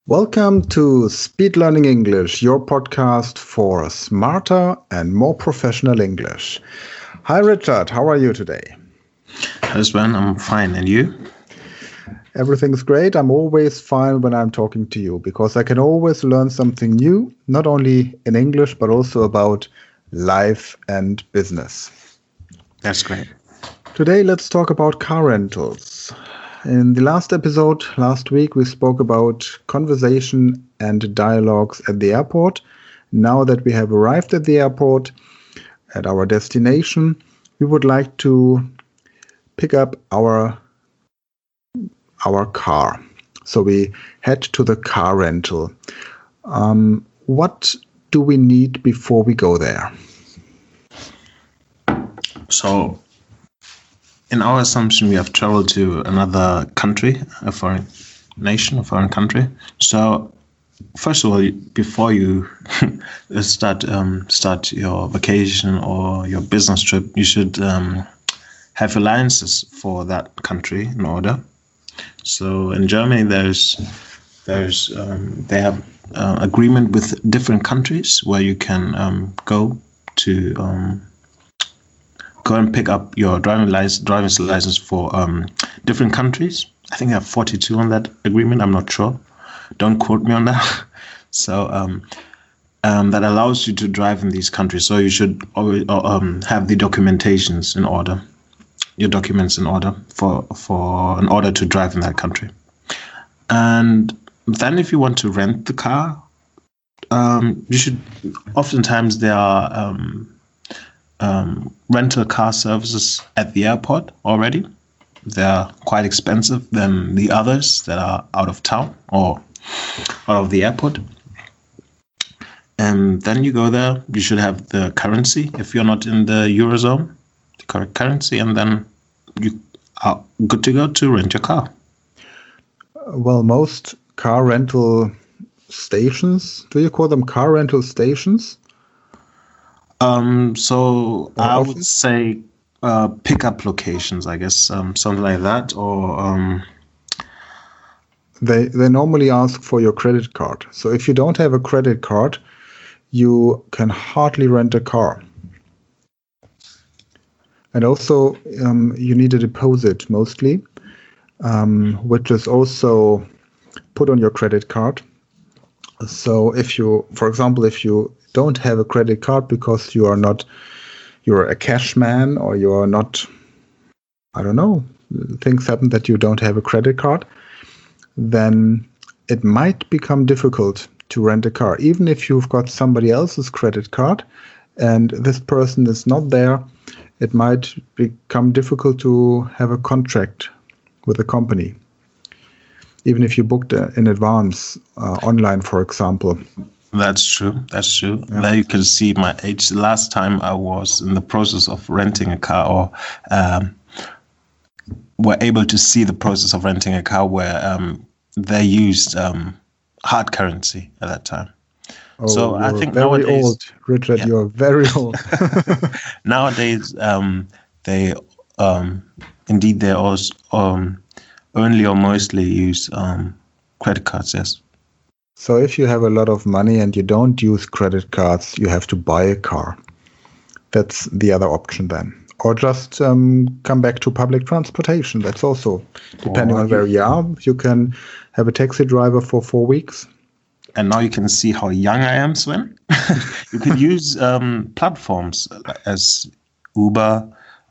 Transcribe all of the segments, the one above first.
Welcome to Speed Learning English, your podcast for smarter and more professional English. Hi, Richard. How are you today? Hi, Sven. I'm fine. And you? Everything's great. I'm always fine when I'm talking to you because I can always learn something new, not only in English, but also about life and business. That's great. Today, let's talk about car rentals. In the last episode, last week, we spoke about conversation and dialogues at the airport. Now that we have arrived at the airport, at our destination, we would like to pick up our car. So we head to the car rental. What do we need before we go there? So, in our assumption, we have traveled to another country, a foreign nation, a foreign country. So, first of all, before you start your vacation or your business trip, you should have alliances for that country in order. So, in Germany, they have agreement with different countries where you can go and pick up your driver's license for different countries. I think I have 42 on that agreement. I'm not sure. Don't quote me on that. So that allows you to drive in these countries. So you should always have the documentations in order, your documents in order in order to drive in that country. And then if you want to rent the car, you should. Oftentimes there are rental car services at the airport already. They're quite expensive than the others that are out of town or out of the airport. And then you go there, you should have the currency if you're not in the Eurozone, the correct currency, and then you are good to go to rent your car. Well, most car rental stations, do you call them car rental stations? So I would say pickup locations, I guess, something like that, or they normally ask for your credit card. So if you don't have a credit card, you can hardly rent a car. And also, you need a deposit mostly, which is also put on your credit card. So for example, if you don't have a credit card because you're a cash man or you're not, I don't know, things happen that you don't have a credit card, then it might become difficult to rent a car. Even if you've got somebody else's credit card and this person is not there, it might become difficult to have a contract with a company. Even if you booked in advance, online, for example. That's true. Yeah. There you can see my age. The last time I was in the process of renting a car, or were able to see the process of renting a car, where they used hard currency at that time. Oh, so I think very nowadays, old, Richard. Yeah. You're very old. Nowadays, they indeed they also only or mostly use credit cards. Yes. So if you have a lot of money and you don't use credit cards, you have to buy a car. That's the other option then. Or just come back to public transportation. That's also, depending on where you are, you can have a taxi driver for 4 weeks. And now you can see how young I am, Sven. You can use platforms as Uber,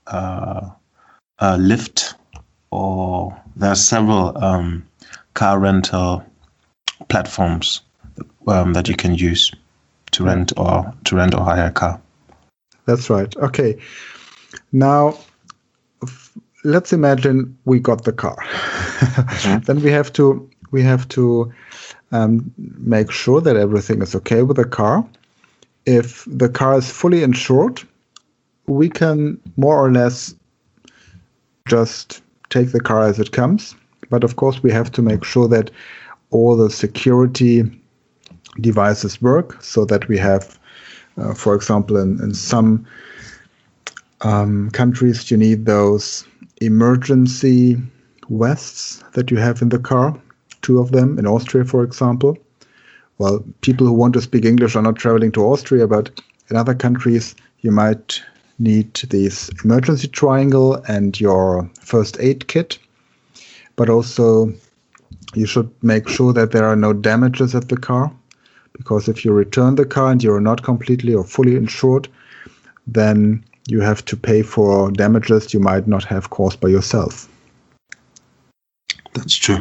Lyft, or there are several car rental platforms that you can use to rent or hire a car. That's right. Okay. Now, let's imagine we got the car. Then we have to make sure that everything is okay with the car. If the car is fully insured, we can more or less just take the car as it comes. But of course, we have to make sure that all the security devices work, so that we have, for example, in some countries, you need those emergency vests that you have in the car two of them in Austria, for example. Well, people who want to speak English are not traveling to Austria, but in other countries, you might need this emergency triangle and your first aid kit. But also, you should make sure that there are no damages at the car, because if you return the car and you're not completely or fully insured, then you have to pay for damages you might not have caused by yourself. That's true.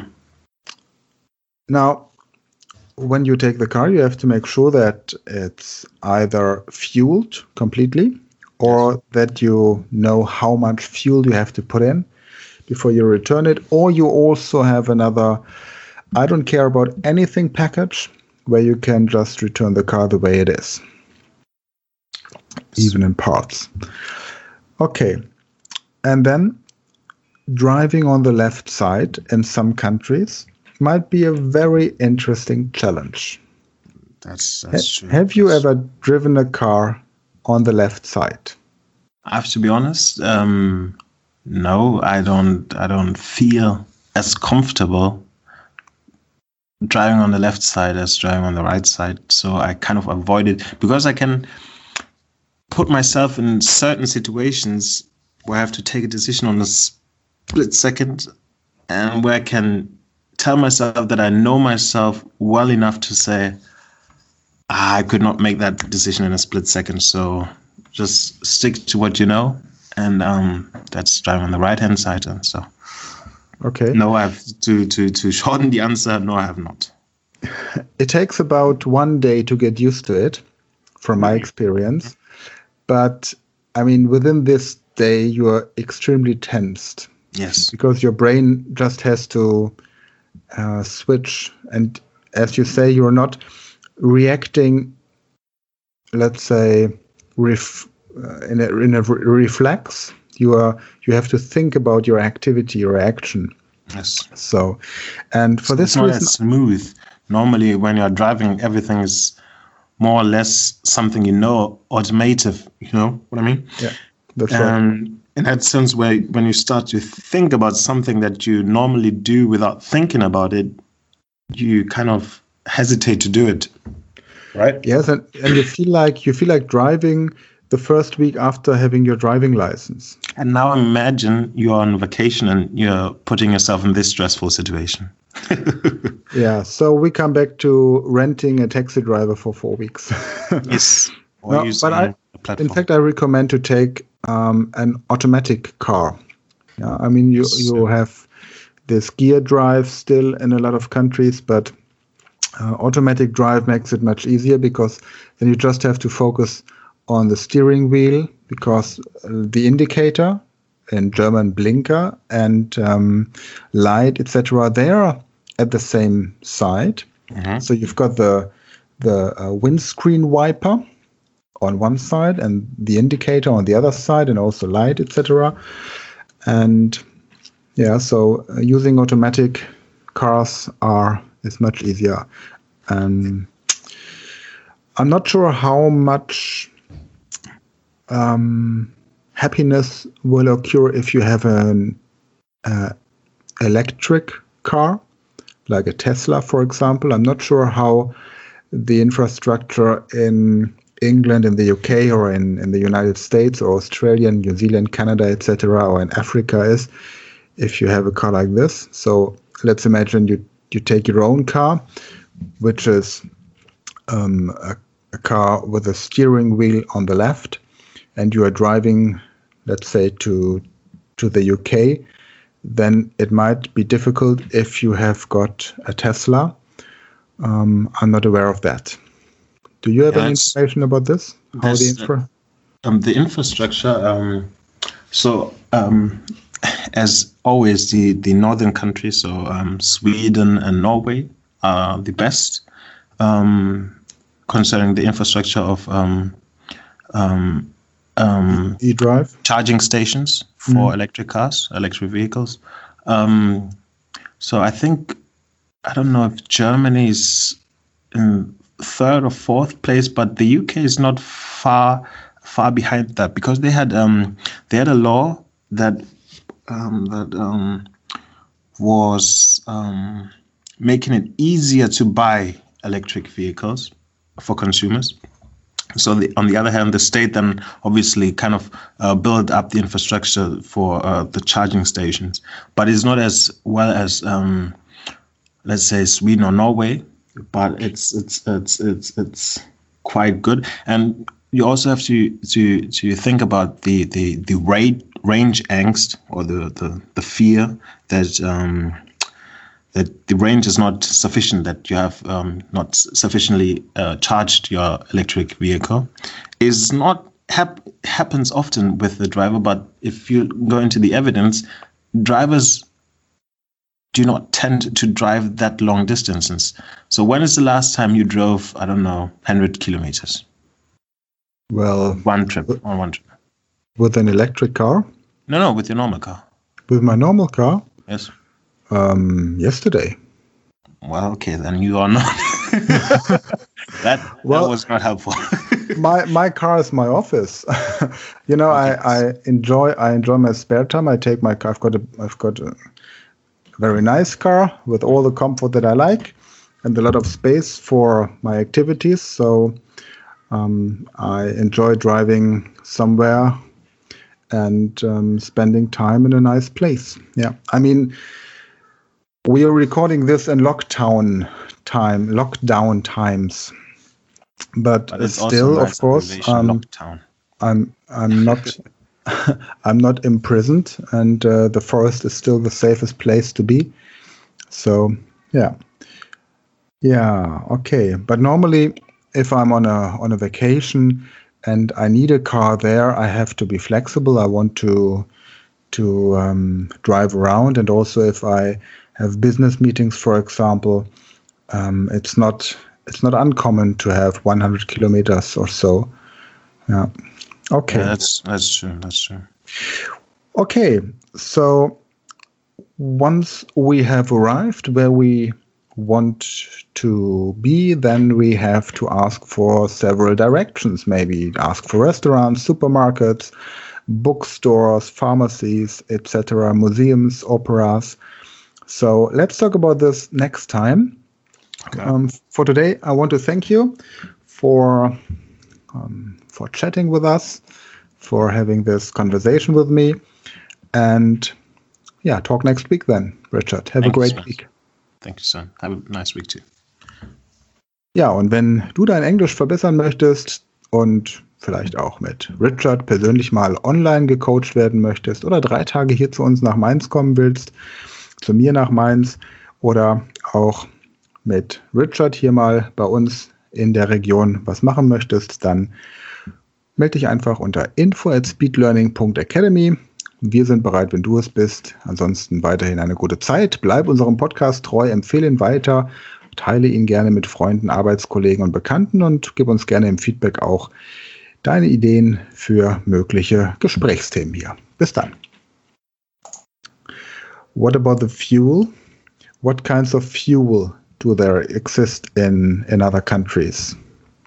Now, when you take the car, you have to make sure that it's either fueled completely or that you know how much fuel you have to put in before you return it, or you also have another I don't care about anything package where you can just return the car the way it is, even in parts. Okay, and then driving on the left side in some countries might be a very interesting challenge. That's true. Have you ever driven a car on the left side? I have to be honest. No, I don't feel as comfortable driving on the left side as driving on the right side. So I kind of avoid it because I can put myself in certain situations where I have to take a decision on a split second, and where I can tell myself that I know myself well enough to say, I could not make that decision in a split second. So just stick to what you know. And that's driving on the right-hand side. And so, okay. No, I have to shorten the answer. No, I have not. It takes about 1 day to get used to it, from my experience. But I mean, within this day, you are extremely tensed. Yes. Because your brain just has to switch. And as you say, you're not reacting, let's say, in a reflex. You have to think about your activity, your action. Yes. So, and for this reason, it's not as smooth. Normally, when you're driving, everything is more or less something automative. You know what I mean? Yeah, that's right. In that sense, when you start to think about something that you normally do without thinking about it, you kind of hesitate to do it. Right? Yes, and you feel like driving the first week after having your driving license. And now imagine you're on vacation and you're putting yourself in this stressful situation. Yeah, so we come back to renting a taxi driver for 4 weeks. Yes. No, but in fact, I recommend to take an automatic car. Yeah, I mean, you have this gear drive still in a lot of countries, but automatic drive makes it much easier, because then you just have to focus on the steering wheel, because the indicator, in German blinker, and light, etc., they are at the same side. Mm-hmm. So you've got the windscreen wiper on one side and the indicator on the other side, and also light, etc. And yeah, so using automatic cars is much easier. I'm not sure how much happiness will occur if you have an electric car, like a Tesla, for example. I'm not sure how the infrastructure in England, in the UK, or in the United States, or Australia, New Zealand, Canada, etc., or in Africa is, if you have a car like this. So let's imagine you take your own car, which is a car with a steering wheel on the left, and you are driving, let's say, to the UK, then it might be difficult if you have got a Tesla. I'm not aware of that. Do you have any information about this? How the infrastructure? As always, the northern countries, so Sweden and Norway, are the best concerning the infrastructure of e-drive charging stations for electric cars, electric vehicles. So I think, I don't know if Germany is in third or fourth place, but the UK is not far behind that, because they had a law that was making it easier to buy electric vehicles for consumers. So on the other hand, the state then obviously kind of build up the infrastructure for the charging stations, but it's not as well as let's say Sweden or Norway, but it's quite good. And you also have to think about the range angst, or the fear that the range is not sufficient, that you have not sufficiently charged your electric vehicle, is not happens often with the driver. But if you go into the evidence, drivers do not tend to drive that long distances. So when is the last time you drove, I don't know, 100 kilometers? Well, one trip. With an electric car? No, with your normal car. With my normal car? Yes. Yesterday. Well, okay, then you are not. that was not helpful. my car is my office. Okay. I enjoy my spare time. I take my car. I've got a very nice car with all the comfort that I like and a lot of space for my activities. So I enjoy driving somewhere and spending time in a nice place. Yeah, I mean, we are recording this in lockdown times, but still, of course, I'm not I'm not imprisoned, and the forest is still the safest place to be. So yeah, okay. But normally, if I'm on a vacation and I need a car there, I have to be flexible. I want to drive around, and also if I have business meetings, for example, it's not uncommon to have 100 kilometers or so. Yeah. Okay. Yeah, that's true. Okay. So once we have arrived where we want to be, then we have to ask for several directions. Maybe ask for restaurants, supermarkets, bookstores, pharmacies, etc., museums, operas. So let's talk about this next time. Okay. For today, I want to thank you for chatting with us, for having this conversation with me, and talk next week then, Richard. Have a great week. Thank you, son. Have a nice week too. Ja, und wenn du dein Englisch verbessern möchtest und vielleicht auch mit Richard persönlich mal online gecoacht werden möchtest oder 3 Tage hier zu uns nach Mainz kommen willst, zu mir nach Mainz, oder auch mit Richard hier mal bei uns in der Region was machen möchtest, dann melde dich einfach unter info@speedlearning.academy. Wir sind bereit, wenn du es bist. Ansonsten weiterhin eine gute Zeit. Bleib unserem Podcast treu, empfehle ihn weiter, teile ihn gerne mit Freunden, Arbeitskollegen und Bekannten und gib uns gerne im Feedback auch deine Ideen für mögliche Gesprächsthemen hier. Bis dann. What about the fuel? What kinds of fuel do there exist in other countries?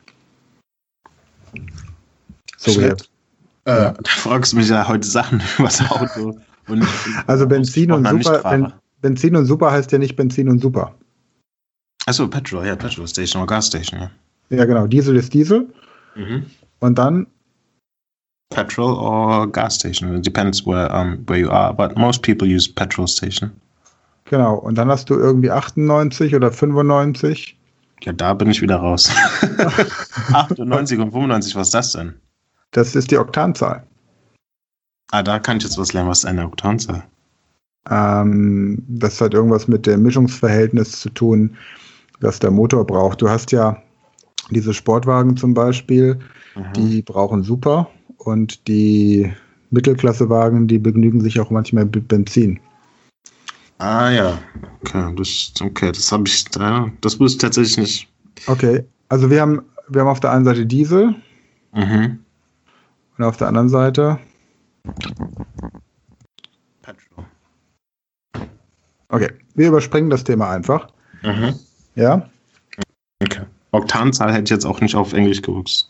So da fragst du mich ja heute Sachen über das Auto. Also Benzin und Super heißt ja nicht Benzin und Super. Achso, Petrol Station oder Gas Station, ja. Ja, genau. Diesel ist Diesel. Mhm. Und dann? Petrol or gas station. It depends where you are, but most people use petrol station. Genau. Und dann hast du irgendwie 98 oder 95. Ja, da bin ich wieder raus. 98 und 95, was ist das denn? Das ist die Oktanzahl. Da kann ich jetzt was lernen. Was ist eine Oktanzahl? Das hat irgendwas mit dem Mischungsverhältnis zu tun, das der Motor braucht. Du hast ja diese Sportwagen zum Beispiel, die brauchen Super, und die Mittelklassewagen, die begnügen sich auch manchmal mit Benzin. Ja. Okay, das habe ich da. Das wusste ich tatsächlich nicht. Okay, also wir haben auf der einen Seite Diesel. Mhm. Und auf der anderen Seite Petrol. Okay, wir überspringen das Thema einfach. Mhm. Ja? Okay. Oktanzahl hätte ich jetzt auch nicht auf Englisch gewusst.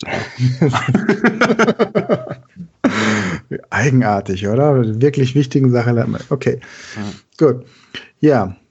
Eigenartig, oder? Wirklich wichtigen Sache lernen wir. Okay, gut. Ja,